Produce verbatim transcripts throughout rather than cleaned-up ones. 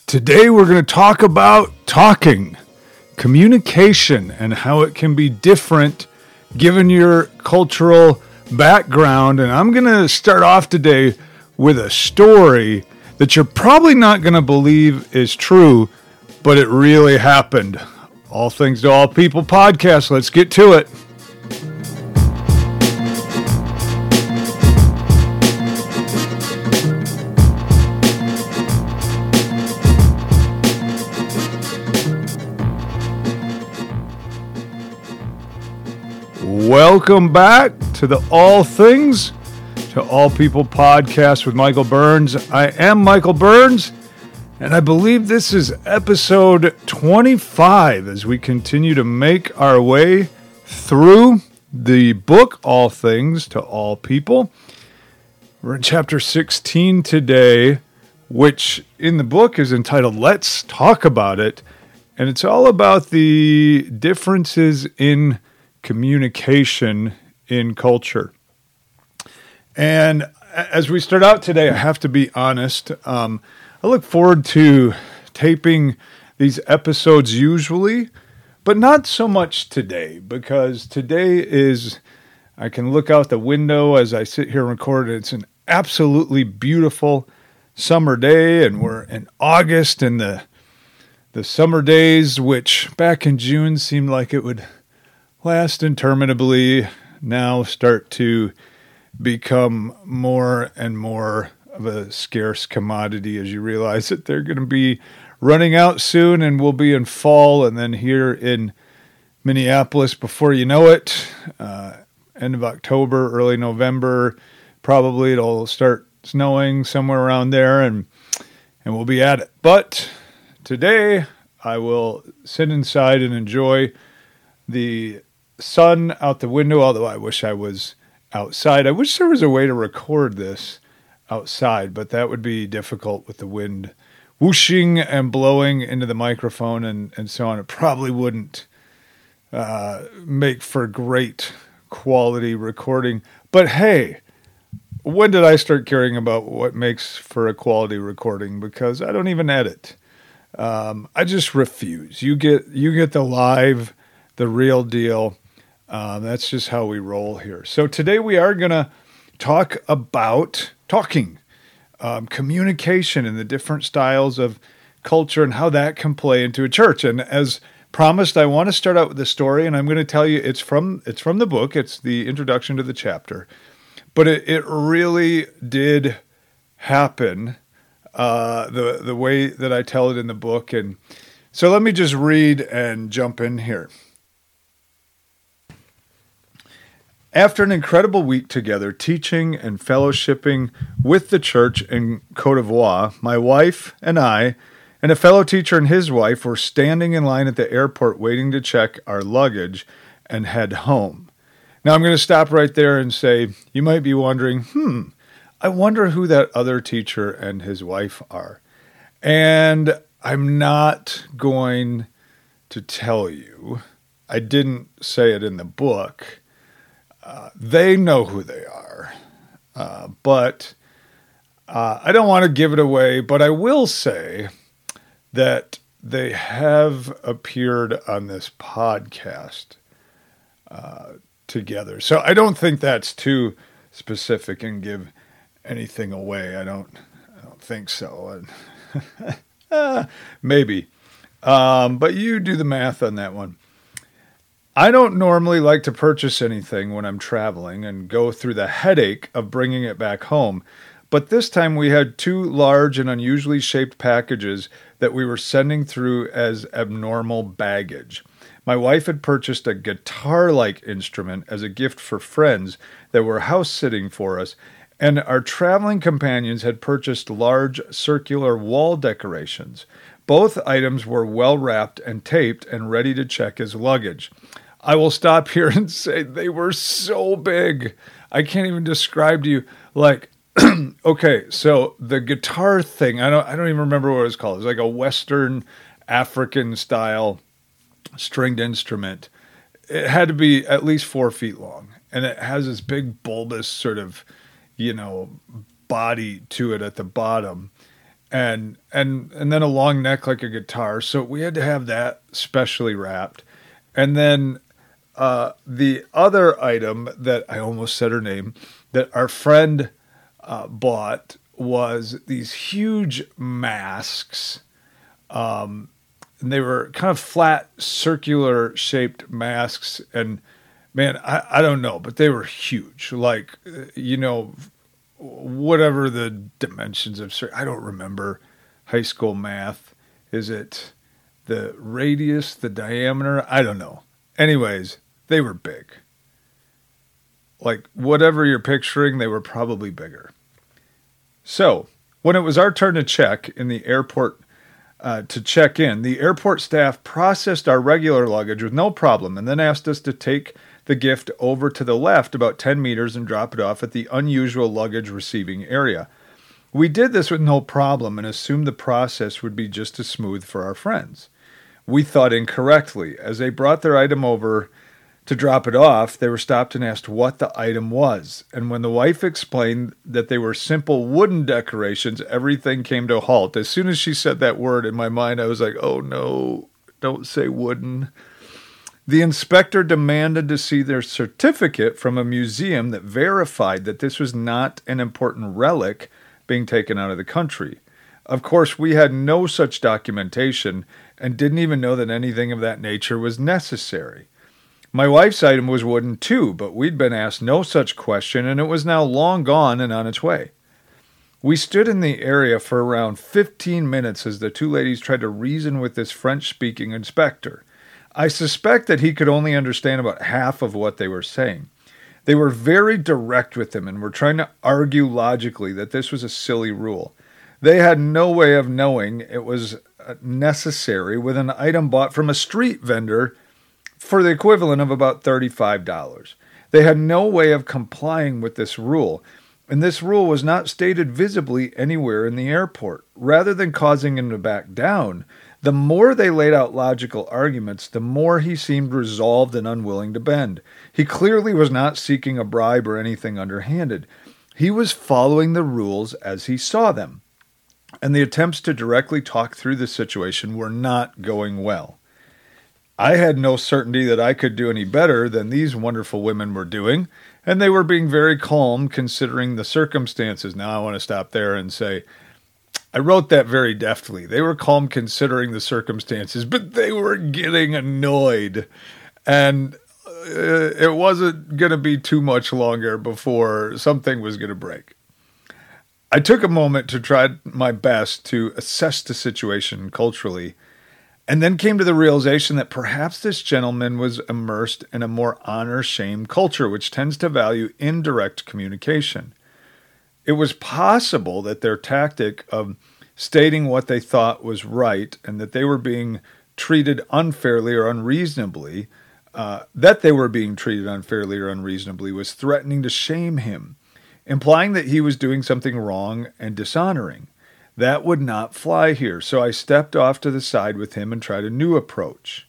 Today we're going to talk about talking, communication, and how it can be different given your cultural background. And I'm going to start off today with a story that you're probably not going to believe is true, but it really happened. All Things to All People podcast. Let's get to it. Welcome back to the All Things to All People podcast with Michael Burns. I am Michael Burns, and I believe this is episode twenty-five as we continue to make our way through the book All Things to All People. We're in chapter sixteen today, which in the book is entitled Let's Talk About It, and it's all about the differences in communication in culture. And as we start out today, I have to be honest, um, I look forward to taping these episodes usually, but not so much today, because today is, I can look out the window as I sit here and record. It's an absolutely beautiful summer day, and we're in August, and the the summer days, which back in June seemed like it would last interminably, now start to become more and more of a scarce commodity as you realize that they're going to be running out soon, and we'll be in fall. And then here in Minneapolis, before you know it, uh, end of October, early November, probably it'll start snowing somewhere around there, and and we'll be at it. But today I will sit inside and enjoy the sun out the window, although I wish I was outside. I wish there was a way to record this outside, but that would be difficult with the wind whooshing and blowing into the microphone and, and so on. It probably wouldn't uh, make for great quality recording. But hey, when did I start caring about what makes for a quality recording? Because I don't even edit. Um, I just refuse. You get you get the live, the real deal. Uh, that's just how we roll here. So today we are going to talk about talking, um, communication, and the different styles of culture and how that can play into a church. And as promised, I want to start out with the story, and I'm going to tell you it's from it's from the book. It's the introduction to the chapter, but it, it really did happen uh, the the way that I tell it in the book. And so let me just read and jump in here. After an incredible week together, teaching and fellowshipping with the church in Côte d'Ivoire, my wife and I, and a fellow teacher and his wife were standing in line at the airport waiting to check our luggage and head home. Now I'm going to stop right there and say, you might be wondering, hmm, I wonder who that other teacher and his wife are. And I'm not going to tell you. I didn't say it in the book. Uh, they know who they are, uh, but uh, I don't want to give it away, but I will say that they have appeared on this podcast uh, together. So I don't think that's too specific and give anything away. I don't, I don't think so. uh, maybe, um, but you do the math on that one. I don't normally like to purchase anything when I'm traveling and go through the headache of bringing it back home, but this time we had two large and unusually shaped packages that we were sending through as abnormal baggage. My wife had purchased a guitar-like instrument as a gift for friends that were house-sitting for us, and our traveling companions had purchased large circular wall decorations. Both items were well wrapped and taped and ready to check as luggage. I will stop here and say they were so big. I can't even describe to you. Like, okay, so the guitar thing, I don't I don't even remember what it was called. It was like a Western African style stringed instrument. It had to be at least four feet long. And it has this big bulbous sort of, you know, body to it at the bottom. and and and then a long neck like a guitar. So we had to have that specially wrapped. And then uh, the other item that I almost said her name that our friend uh, bought was these huge masks. Um, and they were kind of flat, circular shaped masks. And man, I, I don't know, but they were huge. Like, you know, whatever the dimensions of, I don't remember high school math. Is it the radius, the diameter? I don't know. Anyways, they were big. Like, whatever you're picturing, they were probably bigger. So, when it was our turn to check in the airport, uh, to check in, the airport staff processed our regular luggage with no problem and then asked us to take the gift over to the left about ten meters and drop it off at the unusual luggage receiving area. We did this with no problem and assumed the process would be just as smooth for our friends. We thought incorrectly. As they brought their item over to drop it off, they were stopped and asked what the item was. And when the wife explained that they were simple wooden decorations, everything came to a halt. As soon as she said that word, in my mind, I was like, oh no, don't say wooden. The inspector demanded to see their certificate from a museum that verified that this was not an important relic being taken out of the country. Of course, we had no such documentation and didn't even know that anything of that nature was necessary. My wife's item was wooden too, but we'd been asked no such question, and it was now long gone and on its way. We stood in the area for around fifteen minutes as the two ladies tried to reason with this French-speaking inspector. I suspect that he could only understand about half of what they were saying. They were very direct with him and were trying to argue logically that this was a silly rule. They had no way of knowing it was necessary with an item bought from a street vendor for the equivalent of about thirty-five dollars. They had no way of complying with this rule, and this rule was not stated visibly anywhere in the airport. Rather than causing him to back down, the more they laid out logical arguments, the more he seemed resolved and unwilling to bend. He clearly was not seeking a bribe or anything underhanded. He was following the rules as he saw them, and the attempts to directly talk through the situation were not going well. I had no certainty that I could do any better than these wonderful women were doing, and they were being very calm considering the circumstances. Now I want to stop there and say, I wrote that very deftly. They were calm considering the circumstances, but they were getting annoyed. And uh, it wasn't going to be too much longer before something was going to break. I took a moment to try my best to assess the situation culturally, and then came to the realization that perhaps this gentleman was immersed in a more honor-shame culture, which tends to value indirect communication. It was possible that their tactic of stating what they thought was right and that they were being treated unfairly or unreasonably, uh, that they were being treated unfairly or unreasonably was threatening to shame him, implying that he was doing something wrong and dishonoring. That would not fly here, so I stepped off to the side with him and tried a new approach.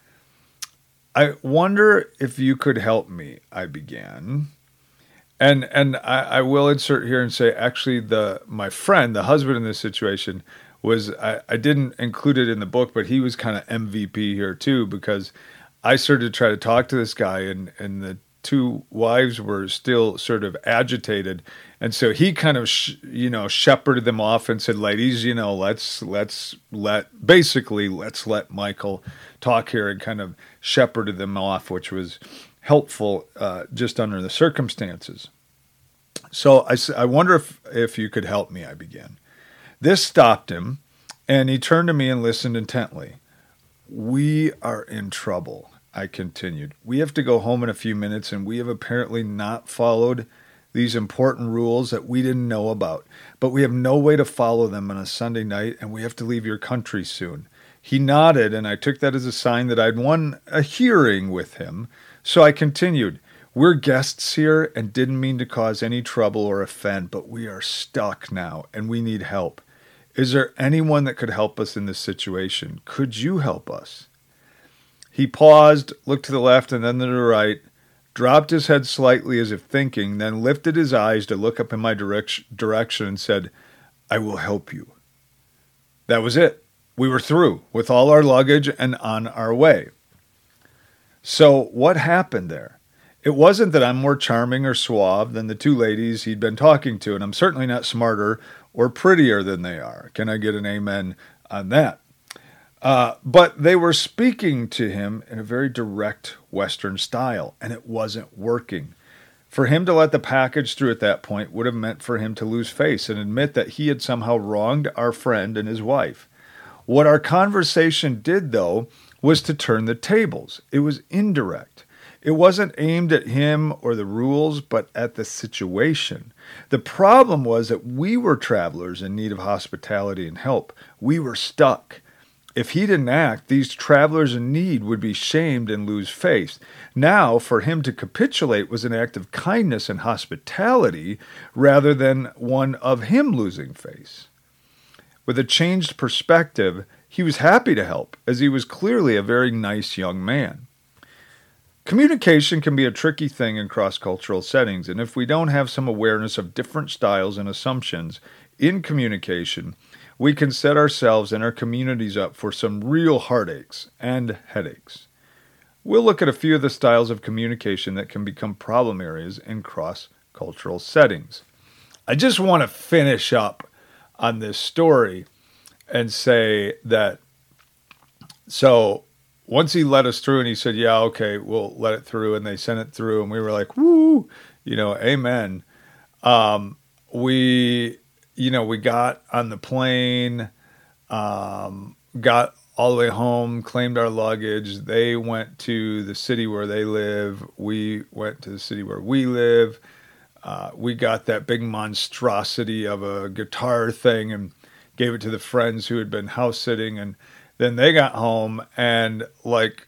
I wonder if you could help me, I began. And and I, I will insert here and say, actually, the my friend, the husband in this situation, was, I, I didn't include it in the book, but he was kind of M V P here too, because I started to try to talk to this guy, and, and the two wives were still sort of agitated. And so he kind of, sh- you know, shepherded them off and said, ladies, you know, let's, let's let, basically, let's let Michael talk here, and kind of shepherded them off, which was helpful uh, just under the circumstances. So I, I wonder if, if you could help me, I began. This stopped him, and he turned to me and listened intently. We are in trouble, I continued. We have to go home in a few minutes, and we have apparently not followed these important rules that we didn't know about. But we have no way to follow them on a Sunday night, and we have to leave your country soon. He nodded, and I took that as a sign that I'd won a hearing with him. So I continued, we're guests here and didn't mean to cause any trouble or offend, but we are stuck now, and we need help. Is there anyone that could help us in this situation? Could you help us? He paused, looked to the left and then to the right, dropped his head slightly as if thinking, then lifted his eyes to look up in my direct- direction and said, I will help you. That was it. We were through with all our luggage and on our way. So what happened there? It wasn't that I'm more charming or suave than the two ladies he'd been talking to, and I'm certainly not smarter or prettier than they are. Can I get an amen on that? Uh, but they were speaking to him in a very direct Western style, and it wasn't working. For him to let the package through at that point would have meant for him to lose face and admit that he had somehow wronged our friend and his wife. What our conversation did, though, was to turn the tables. It was indirect. It wasn't aimed at him or the rules, but at the situation. The problem was that we were travelers in need of hospitality and help. We were stuck. If he didn't act, these travelers in need would be shamed and lose face. Now, for him to capitulate was an act of kindness and hospitality rather than one of him losing face. With a changed perspective, he was happy to help, as he was clearly a very nice young man. Communication can be a tricky thing in cross-cultural settings, and if we don't have some awareness of different styles and assumptions in communication, we can set ourselves and our communities up for some real heartaches and headaches. We'll look at a few of the styles of communication that can become problem areas in cross-cultural settings. I just want to finish up on this story and say that, so once he let us through and he said, yeah, okay, we'll let it through, and they sent it through, and we were like, woo, you know, amen. Um, we, you know, we got on the plane, um, got all the way home, claimed our luggage. They went to the city where they live. We went to the city where we live. Uh, we got that big monstrosity of a guitar thing and gave it to the friends who had been house sitting, and then they got home and like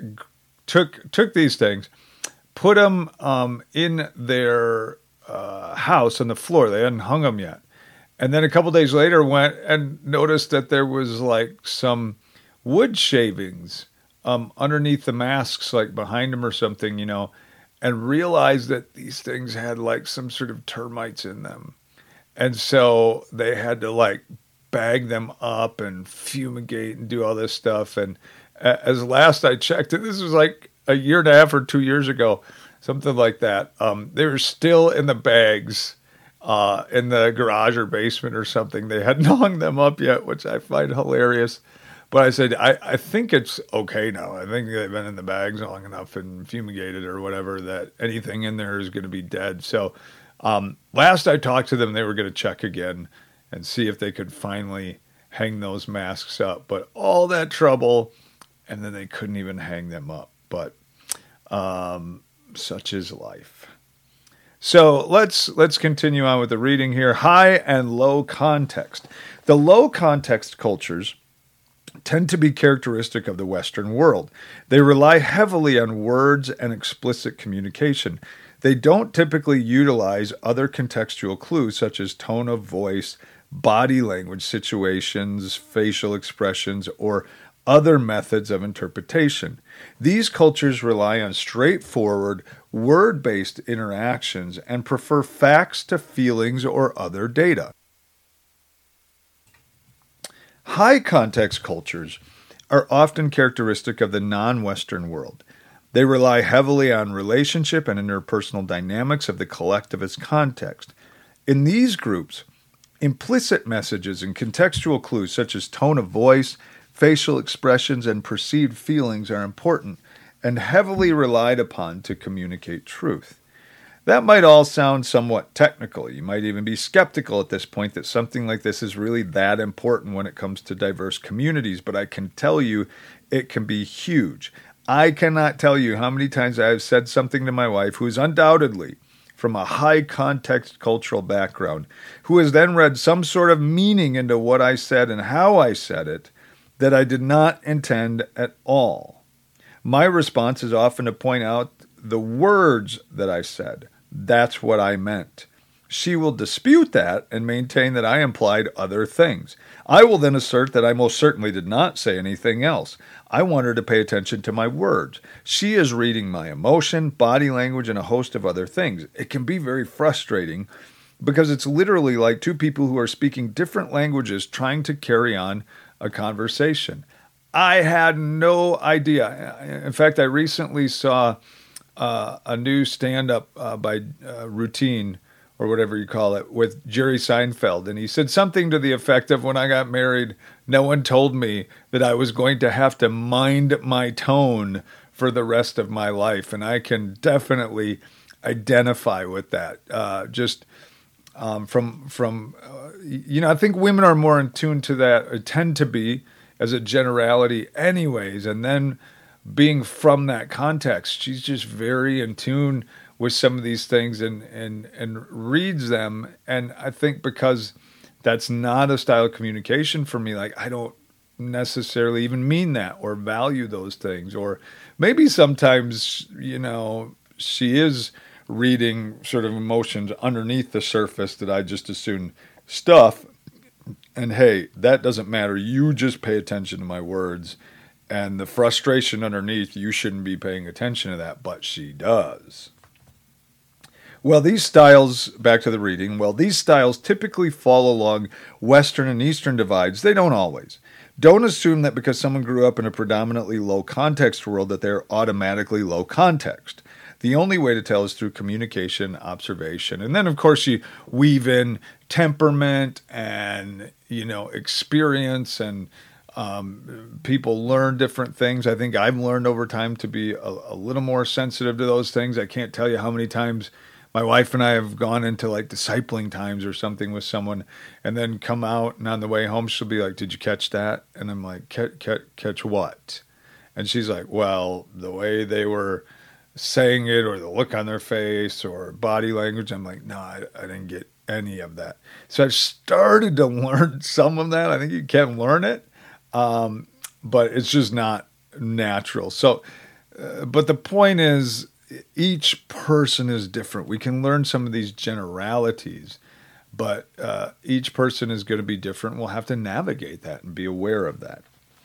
took took these things, put them um, in their uh, house on the floor. They hadn't hung them yet, and then a couple days later went and noticed that there was like some wood shavings um, underneath the masks, like behind them or something, you know. And realized that these things had like some sort of termites in them. And so they had to like bag them up and fumigate and do all this stuff. And as last I checked, and this was like a year and a half or two years ago, something like that, um, they were still in the bags uh, in the garage or basement or something. They hadn't hung them up yet, which I find hilarious. But I said, I, I think it's okay now. I think they've been in the bags long enough and fumigated or whatever that anything in there is going to be dead. So um, last I talked to them, they were going to check again and see if they could finally hang those masks up. But all that trouble, and then they couldn't even hang them up. But um, such is life. So let's let's continue on with the reading here. High and low context. The low context cultures tend to be characteristic of the Western world. They rely heavily on words and explicit communication. They don't typically utilize other contextual clues such as tone of voice, body language, situations, facial expressions, or other methods of interpretation. These cultures rely on straightforward, word-based interactions and prefer facts to feelings or other data. High context cultures are often characteristic of the non-Western world. They rely heavily on relationship and interpersonal dynamics of the collectivist context. In these groups, implicit messages and contextual clues such as tone of voice, facial expressions, and perceived feelings are important and heavily relied upon to communicate truth. That might all sound somewhat technical. You might even be skeptical at this point that something like this is really that important when it comes to diverse communities, but I can tell you it can be huge. I cannot tell you how many times I have said something to my wife who is undoubtedly from a high context cultural background, who has then read some sort of meaning into what I said and how I said it that I did not intend at all. My response is often to point out the words that I said. That's what I meant. She will dispute that and maintain that I implied other things. I will then assert that I most certainly did not say anything else. I want her to pay attention to my words. She is reading my emotion, body language, and a host of other things. It can be very frustrating because it's literally like two people who are speaking different languages trying to carry on a conversation. I had no idea. In fact, I recently saw uh, a new stand-up uh, by uh, Routine, or whatever you call it, with Jerry Seinfeld. And he said something to the effect of, when I got married, no one told me that I was going to have to mind my tone for the rest of my life. And I can definitely identify with that. Uh, just um, from, from uh, you know, I think women are more in tune to that, or tend to be, as a generality anyways. And then being from that context, she's just very in tune with some of these things and, and, and reads them. And I think because that's not a style of communication for me, like I don't necessarily even mean that or value those things. Or maybe sometimes, you know, she is reading sort of emotions underneath the surface that I just assume stuff. And hey, that doesn't matter. You just pay attention to my words. And the frustration underneath, you shouldn't be paying attention to that, but she does. Well, these styles, back to the reading, well, these styles typically fall along Western and Eastern divides. They don't always. Don't assume that because someone grew up in a predominantly low context world that they're automatically low context. The only way to tell is through communication, observation. And then, of course, you weave in temperament and, you know, experience, and um, people learn different things. I think I've learned over time to be a, a little more sensitive to those things. I can't tell you how many times my wife and I have gone into like discipling times or something with someone, and then come out, and on the way home she'll be like, "Did you catch that?" And I'm like, "Catch, catch, catch what?" And she's like, "Well, the way they were saying it, or the look on their face, or body language." I'm like, "No, I, I didn't get any of that." So I've started to learn some of that. I think you can learn it, um, but it's just not natural. So, uh, but the point is, each person is different. We can learn some of these generalities, but uh, each person is going to be different. We'll have to navigate that and be aware of that.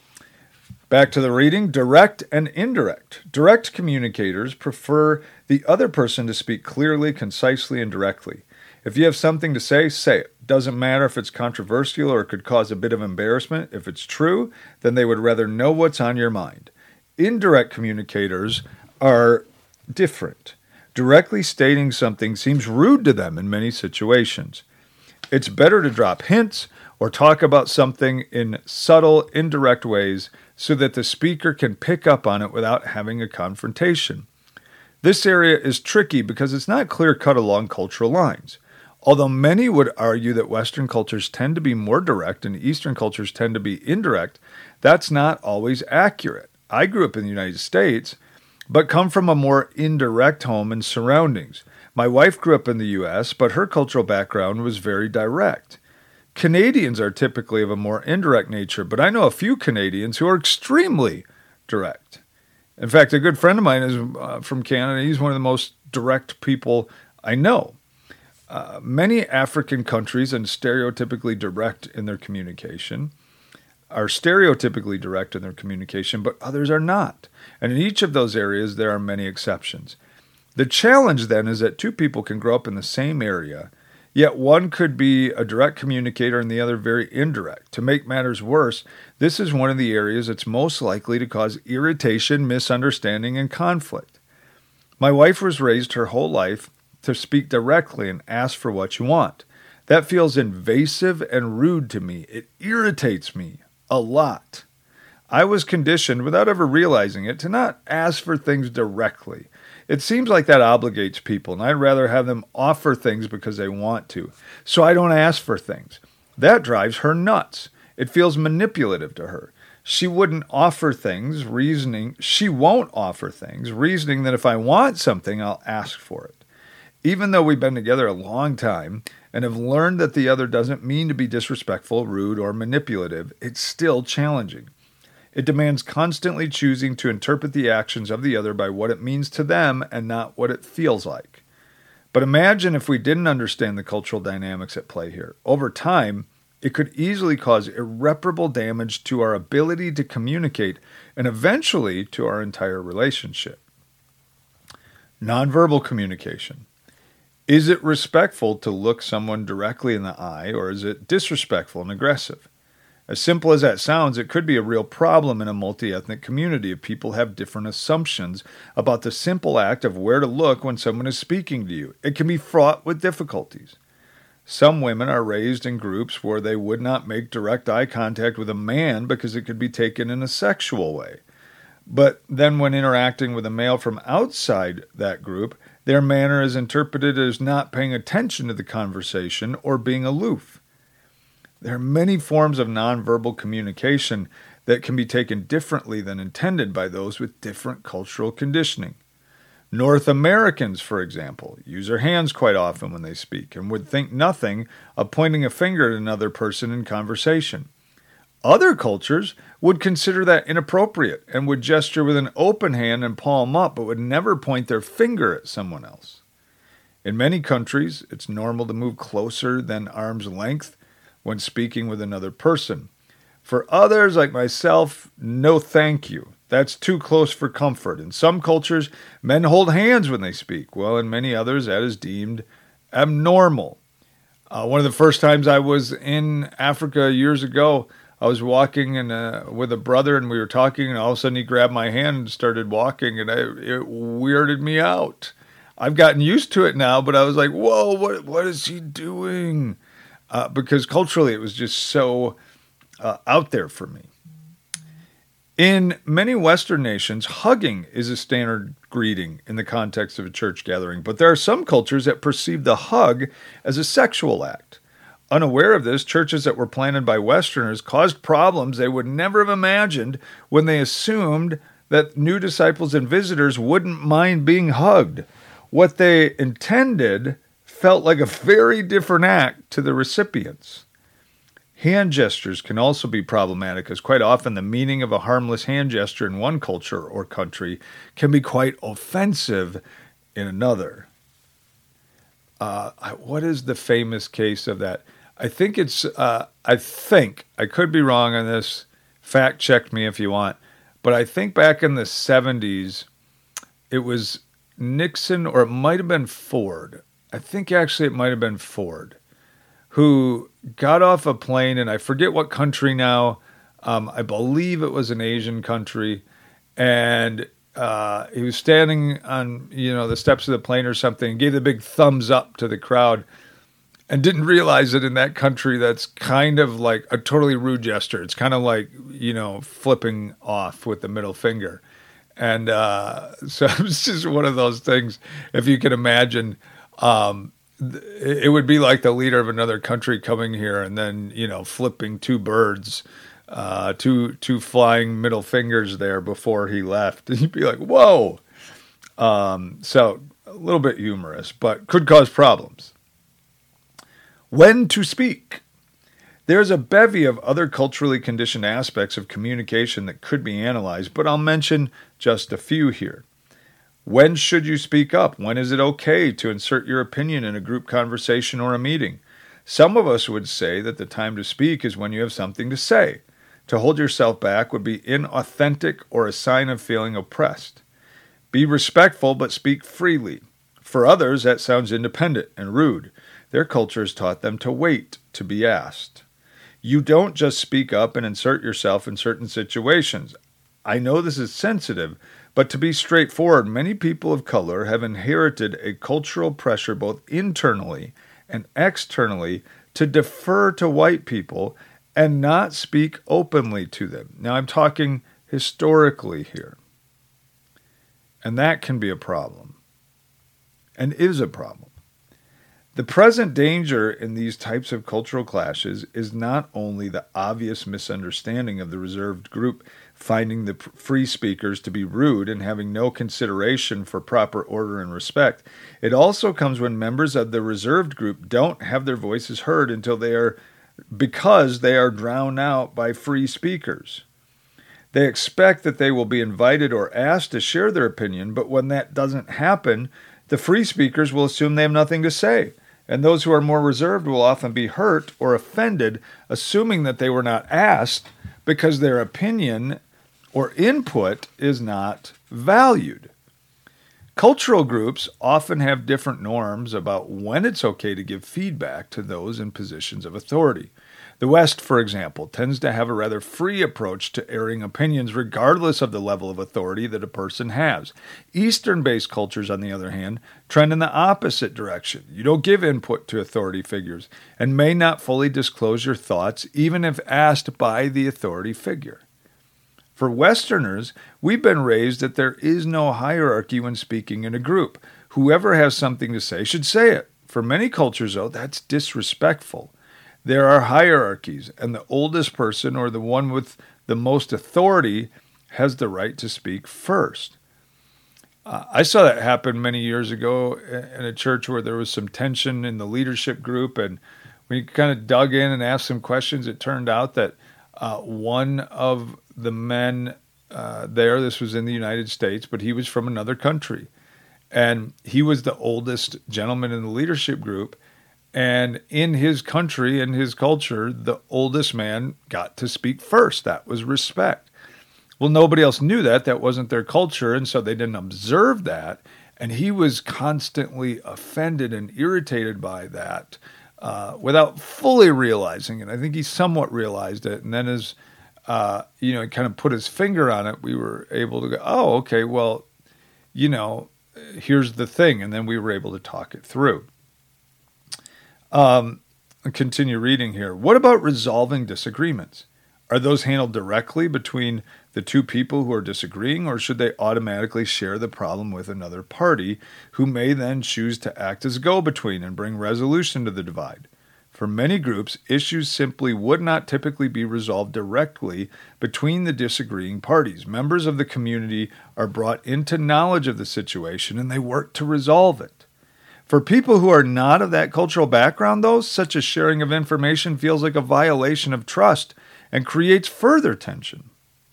Back to the reading, direct and indirect. Direct communicators prefer the other person to speak clearly, concisely, and directly. If you have something to say, say it. Doesn't matter if it's controversial or it could cause a bit of embarrassment. If it's true, then they would rather know what's on your mind. Indirect communicators are different. Directly stating something seems rude to them in many situations. It's better to drop hints or talk about something in subtle, indirect ways so that the speaker can pick up on it without having a confrontation. This area is tricky because it's not clear-cut along cultural lines. Although many would argue that Western cultures tend to be more direct and Eastern cultures tend to be indirect, that's not always accurate. I grew up in the United States, but come from a more indirect home and surroundings. My wife grew up in the U S, but her cultural background was very direct. Canadians are typically of a more indirect nature, but I know a few Canadians who are extremely direct. In fact, a good friend of mine is uh, from Canada. He's one of the most direct people I know. Uh, many African countries are stereotypically direct in their communication, are stereotypically direct in their communication, but others are not. And in each of those areas, there are many exceptions. The challenge then is that two people can grow up in the same area, yet one could be a direct communicator and the other very indirect. To make matters worse, this is one of the areas that's most likely to cause irritation, misunderstanding, and conflict. My wife was raised her whole life to speak directly and ask for what you want. That feels invasive and rude to me. It irritates me a lot. I was conditioned, without ever realizing it, to not ask for things directly. It seems like that obligates people, and I'd rather have them offer things because they want to. So I don't ask for things. That drives her nuts. It feels manipulative to her. She wouldn't offer things, reasoning, she won't offer things, reasoning that if I want something, I'll ask for it. Even though we've been together a long time and have learned that the other doesn't mean to be disrespectful, rude, or manipulative, it's still challenging. It demands constantly choosing to interpret the actions of the other by what it means to them and not what it feels like. But imagine if we didn't understand the cultural dynamics at play here. Over time, it could easily cause irreparable damage to our ability to communicate and eventually to our entire relationship. Nonverbal communication. Is it respectful to look someone directly in the eye, or is it disrespectful and aggressive? As simple as that sounds, it could be a real problem in a multi-ethnic community if people have different assumptions about the simple act of where to look when someone is speaking to you. It can be fraught with difficulties. Some women are raised in groups where they would not make direct eye contact with a man because it could be taken in a sexual way. But then when interacting with a male from outside that group, their manner is interpreted as not paying attention to the conversation or being aloof. There are many forms of nonverbal communication that can be taken differently than intended by those with different cultural conditioning. North Americans, for example, use their hands quite often when they speak and would think nothing of pointing a finger at another person in conversation. Other cultures would consider that inappropriate and would gesture with an open hand and palm up, but would never point their finger at someone else. In many countries, it's normal to move closer than arm's length when speaking with another person. For others, like myself, no thank you. That's too close for comfort. In some cultures, men hold hands when they speak, while in many others, that is deemed abnormal. Uh, one of the first times I was in Africa years ago, I was walking and uh, with a brother, and we were talking, and all of a sudden he grabbed my hand and started walking, and I, it weirded me out. I've gotten used to it now, but I was like, whoa, what what is he doing? Uh, because culturally it was just so uh, out there for me. In many Western nations, hugging is a standard greeting in the context of a church gathering, but there are some cultures that perceive the hug as a sexual act. Unaware of this, churches that were planted by Westerners caused problems they would never have imagined when they assumed that new disciples and visitors wouldn't mind being hugged. What they intended felt like a very different act to the recipients. Hand gestures can also be problematic, as quite often the meaning of a harmless hand gesture in one culture or country can be quite offensive in another. Uh, what is the famous case of that? I think it's, uh, I think, I could be wrong on this, fact check me if you want, but I think back in the seventies, it was Nixon, or it might have been Ford. I think actually it might have been Ford, who got off a plane, and I forget what country now. Um, I believe it was an Asian country, and uh, he was standing on, you know, the steps of the plane or something, and gave the big thumbs up to the crowd, and didn't realize that in that country that's kind of like a totally rude gesture. It's kind of like, you know, flipping off with the middle finger. And uh, so it's just one of those things, if you can imagine, um, it would be like the leader of another country coming here and then, you know, flipping two birds, uh, two two flying middle fingers there before he left. And you'd be like, whoa. Um, so a little bit humorous, but could cause problems. When to speak. There's a bevy of other culturally conditioned aspects of communication that could be analyzed, but I'll mention just a few here. When should you speak up? When is it okay to insert your opinion in a group conversation or a meeting? Some of us would say that the time to speak is when you have something to say. To hold yourself back would be inauthentic or a sign of feeling oppressed. Be respectful, but speak freely. For others, that sounds independent and rude. Their cultures taught them to wait to be asked. You don't just speak up and insert yourself in certain situations. I know this is sensitive, but to be straightforward, many people of color have inherited a cultural pressure both internally and externally to defer to white people and not speak openly to them. Now, I'm talking historically here. And that can be a problem, and is a problem. The present danger in these types of cultural clashes is not only the obvious misunderstanding of the reserved group finding the free speakers to be rude and having no consideration for proper order and respect. It also comes when members of the reserved group don't have their voices heard until they are, because they are drowned out by free speakers. They expect that they will be invited or asked to share their opinion, but when that doesn't happen, the free speakers will assume they have nothing to say. And those who are more reserved will often be hurt or offended, assuming that they were not asked because their opinion or input is not valued. Cultural groups often have different norms about when it's okay to give feedback to those in positions of authority. The West, for example, tends to have a rather free approach to airing opinions regardless of the level of authority that a person has. Eastern-based cultures, on the other hand, trend in the opposite direction. You don't give input to authority figures and may not fully disclose your thoughts even if asked by the authority figure. For Westerners, we've been raised that there is no hierarchy when speaking in a group. Whoever has something to say should say it. For many cultures, though, that's disrespectful. There are hierarchies, and the oldest person or the one with the most authority has the right to speak first. Uh, I saw that happen many years ago in a church where there was some tension in the leadership group, and when you kind of dug in and asked some questions, it turned out that uh, one of the men uh, there, this was in the United States, but he was from another country, and he was the oldest gentleman in the leadership group. And in his country, in his culture, the oldest man got to speak first. That was respect. Well, nobody else knew that. That wasn't their culture, and so they didn't observe that. And he was constantly offended and irritated by that uh, without fully realizing it. I think he somewhat realized it. And then as, uh, you know, he kind of put his finger on it, we were able to go, oh, okay, well, you know, here's the thing. And then we were able to talk it through. Um, continue reading here. What about resolving disagreements? Are those handled directly between the two people who are disagreeing, or should they automatically share the problem with another party who may then choose to act as a go-between and bring resolution to the divide? For many groups, issues simply would not typically be resolved directly between the disagreeing parties. Members of the community are brought into knowledge of the situation and they work to resolve it. For people who are not of that cultural background, though, such a sharing of information feels like a violation of trust and creates further tension.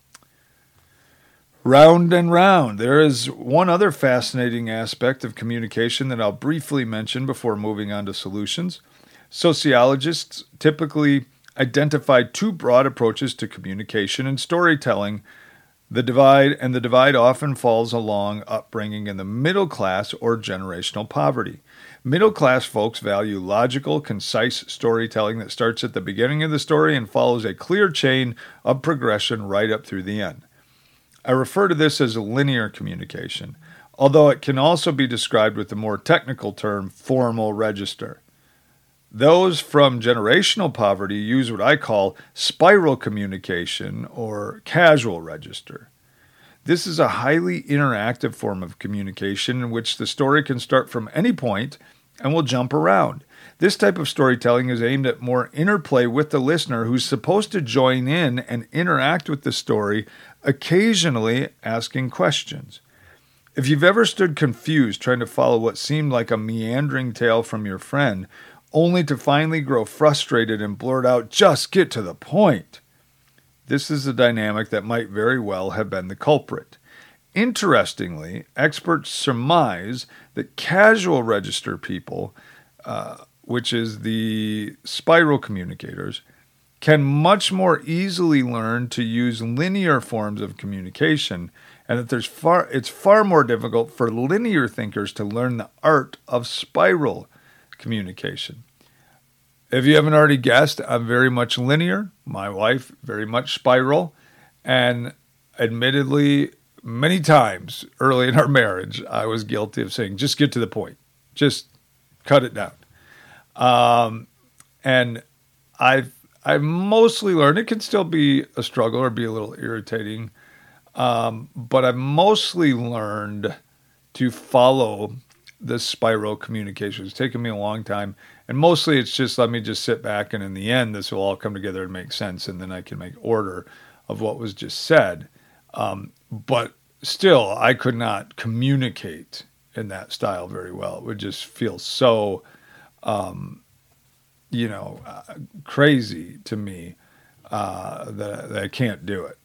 Round and round. There is one other fascinating aspect of communication that I'll briefly mention before moving on to solutions. Sociologists typically identify two broad approaches to communication and storytelling. The divide, and the divide often falls along upbringing in the middle class or generational poverty. Middle class folks value logical, concise storytelling that starts at the beginning of the story and follows a clear chain of progression right up through the end. I refer to this as linear communication, although it can also be described with the more technical term formal register. Those from generational poverty use what I call spiral communication or casual register. This is a highly interactive form of communication in which the story can start from any point and will jump around. This type of storytelling is aimed at more interplay with the listener who's supposed to join in and interact with the story, occasionally asking questions. If you've ever stood confused trying to follow what seemed like a meandering tale from your friend, only to finally grow frustrated and blurt out, "Just get to the point," this is a dynamic that might very well have been the culprit. Interestingly, experts surmise that casual register people, uh, which is the spiral communicators, can much more easily learn to use linear forms of communication, and that there's far it's far more difficult for linear thinkers to learn the art of spiral communication. If you haven't already guessed, I'm very much linear. My wife, very much spiral. And admittedly, many times early in our marriage, I was guilty of saying, just get to the point. Just cut it down. Um, and I've, I've mostly learned, it can still be a struggle or be a little irritating, um, but I've mostly learned to follow the spiral communication. It's taken me a long time. And mostly it's just, let me just sit back, and in the end, this will all come together and make sense, and then I can make order of what was just said. Um, but still, I could not communicate in that style very well. It would just feel so, um, you know, uh, crazy to me uh, that, that I can't do it.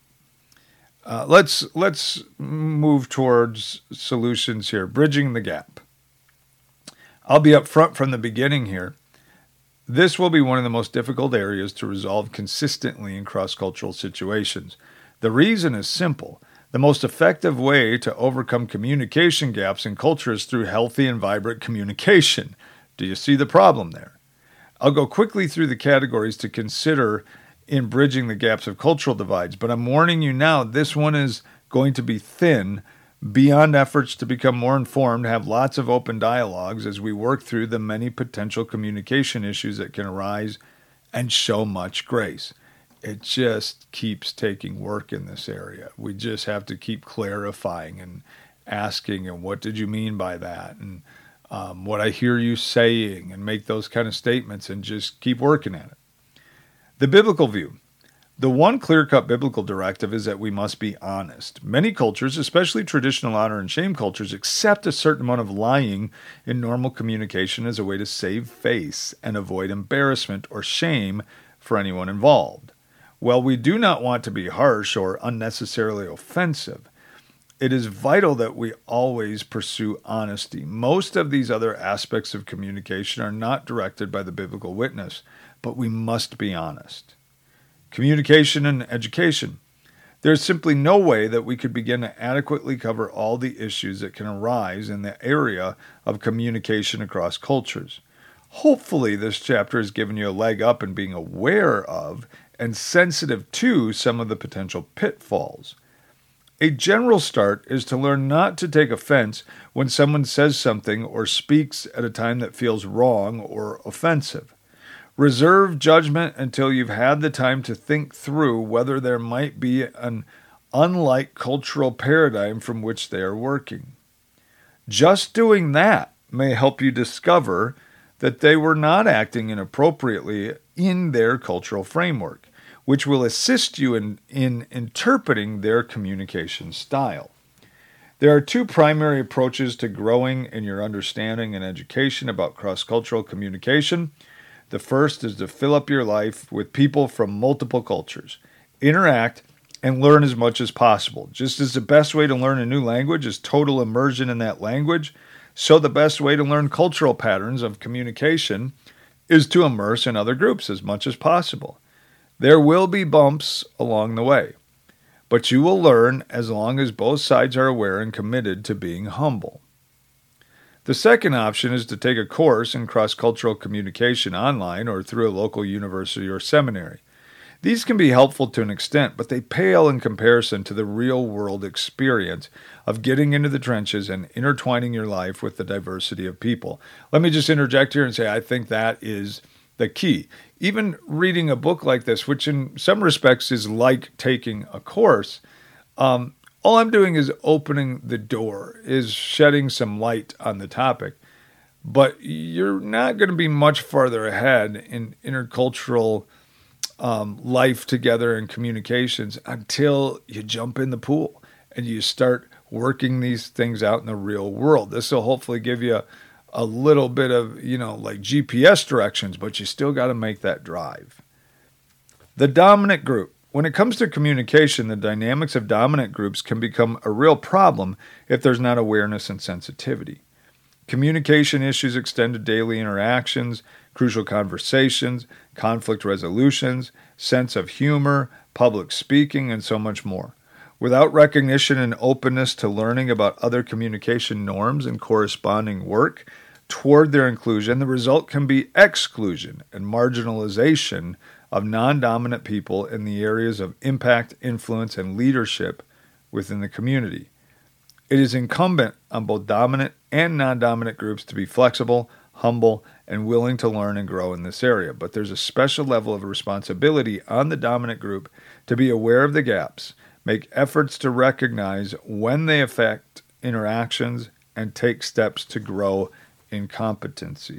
Uh, let's let's move towards solutions here, bridging the gap. I'll be up front from the beginning here. This will be one of the most difficult areas to resolve consistently in cross-cultural situations. The reason is simple. The most effective way to overcome communication gaps in culture is through healthy and vibrant communication. Do you see the problem there? I'll go quickly through the categories to consider in bridging the gaps of cultural divides, but I'm warning you now, this one is going to be thin beyond efforts to become more informed, have lots of open dialogues as we work through the many potential communication issues that can arise, and show much grace. It just keeps taking work in this area. We just have to keep clarifying and asking, and what did you mean by that? And um, what I hear you saying, and make those kind of statements and just keep working at it. The biblical view. The one clear-cut biblical directive is that we must be honest. Many cultures, especially traditional honor and shame cultures, accept a certain amount of lying in normal communication as a way to save face and avoid embarrassment or shame for anyone involved. While we do not want to be harsh or unnecessarily offensive, it is vital that we always pursue honesty. Most of these other aspects of communication are not directed by the biblical witness, but we must be honest. Communication and education. There is simply no way that we could begin to adequately cover all the issues that can arise in the area of communication across cultures. Hopefully, this chapter has given you a leg up in being aware of and sensitive to some of the potential pitfalls. A general start is to learn not to take offense when someone says something or speaks at a time that feels wrong or offensive. Reserve judgment until you've had the time to think through whether there might be an unlike cultural paradigm from which they are working. Just doing that may help you discover that they were not acting inappropriately in their cultural framework, which will assist you in, in interpreting their communication style. There are two primary approaches to growing in your understanding and education about cross-cultural communication. The first is to fill up your life with people from multiple cultures. Interact and learn as much as possible. Just as the best way to learn a new language is total immersion in that language, so the best way to learn cultural patterns of communication is to immerse in other groups as much as possible. There will be bumps along the way, but you will learn as long as both sides are aware and committed to being humble. The second option is to take a course in cross-cultural communication online or through a local university or seminary. These can be helpful to an extent, but they pale in comparison to the real-world experience of getting into the trenches and intertwining your life with the diversity of people. Let me just interject here and say I think that is the key. Even reading a book like this, which in some respects is like taking a course, um, all I'm doing is opening the door, is shedding some light on the topic. But you're not going to be much farther ahead in intercultural um, life together and communications until you jump in the pool and you start working these things out in the real world. This will hopefully give you a, a little bit of, you know, like G P S directions, but you still got to make that drive. The dominant group. When it comes to communication, the dynamics of dominant groups can become a real problem if there's not awareness and sensitivity. Communication issues extend to daily interactions, crucial conversations, conflict resolutions, sense of humor, public speaking, and so much more. Without recognition and openness to learning about other communication norms and corresponding work toward their inclusion, the result can be exclusion and marginalization of non-dominant people in the areas of impact, influence, and leadership within the community. It is incumbent on both dominant and non-dominant groups to be flexible, humble, and willing to learn and grow in this area. But there's a special level of responsibility on the dominant group to be aware of the gaps, make efforts to recognize when they affect interactions, and take steps to grow in competency.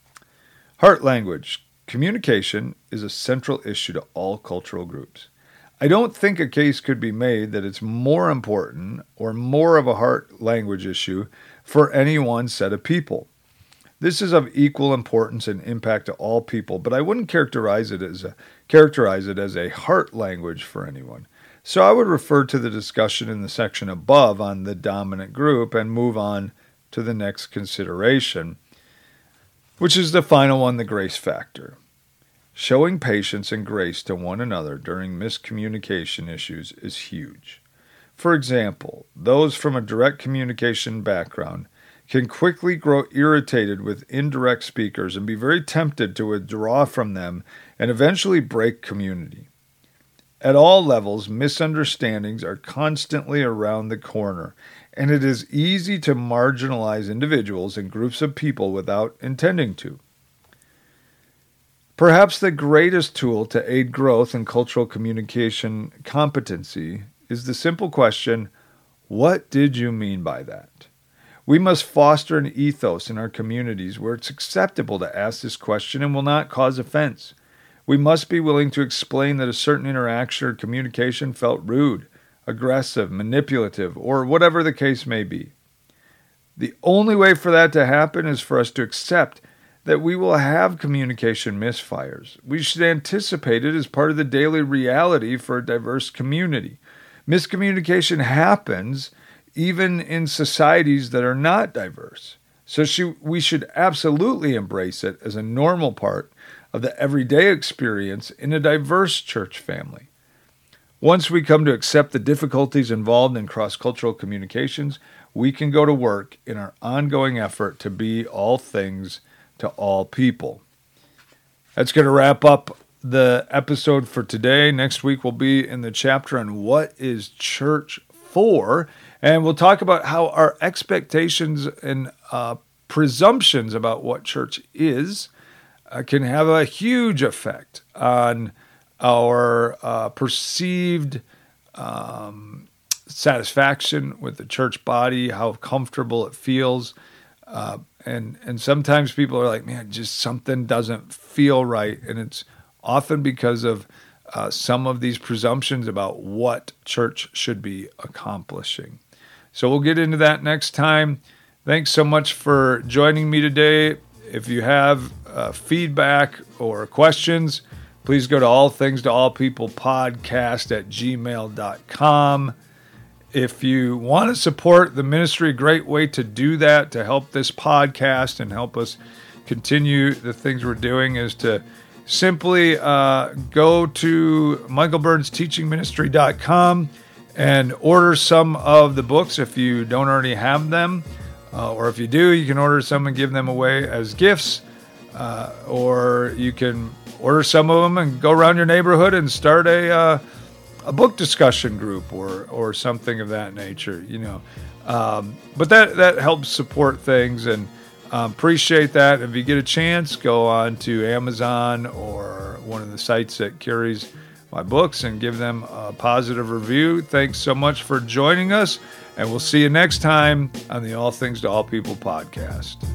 Heart language. Communication is a central issue to all cultural groups. I don't think a case could be made that it's more important or more of a heart language issue for any one set of people. This is of equal importance and impact to all people, but I wouldn't characterize it as a, characterize it as a heart language for anyone. So I would refer to the discussion in the section above on the dominant group and move on to the next consideration, which is the final one, the grace factor. Showing patience and grace to one another during miscommunication issues is huge. For example, those from a direct communication background can quickly grow irritated with indirect speakers and be very tempted to withdraw from them and eventually break community. At all levels, misunderstandings are constantly around the corner, and it is easy to marginalize individuals and groups of people without intending to. Perhaps the greatest tool to aid growth in cultural communication competency is the simple question, what did you mean by that? We must foster an ethos in our communities where it's acceptable to ask this question and will not cause offense. We must be willing to explain that a certain interaction or communication felt rude, aggressive, manipulative, or whatever the case may be. The only way for that to happen is for us to accept that we will have communication misfires. We should anticipate it as part of the daily reality for a diverse community. Miscommunication happens even in societies that are not diverse. So she, we should absolutely embrace it as a normal part of the everyday experience in a diverse church family. Once we come to accept the difficulties involved in cross-cultural communications, we can go to work in our ongoing effort to be all things to all people. That's going to wrap up the episode for today. Next week we'll be in the chapter on what is church for, and we'll talk about how our expectations and uh, presumptions about what church is uh, can have a huge effect on our uh, perceived um, satisfaction with the church body, how comfortable it feels. Uh, and and sometimes people are like, man, just something doesn't feel right. And it's often because of uh, some of these presumptions about what church should be accomplishing. So we'll get into that next time. Thanks so much for joining me today. If you have uh, feedback or questions, please go to all things to all people podcast at gmail dot com. If you want to support the ministry, a great way to do that, to help this podcast and help us continue the things we're doing, is to simply uh, go to michael burns teaching ministry dot com and order some of the books if you don't already have them. Uh, or if you do, you can order some and give them away as gifts. Uh, or you can order some of them and go around your neighborhood and start a uh, a book discussion group or or something of that nature, you know. Um, but that, that helps support things, and um, appreciate that. If you get a chance, go on to Amazon or one of the sites that carries my books and give them a positive review. Thanks so much for joining us, and we'll see you next time on the All Things to All People podcast.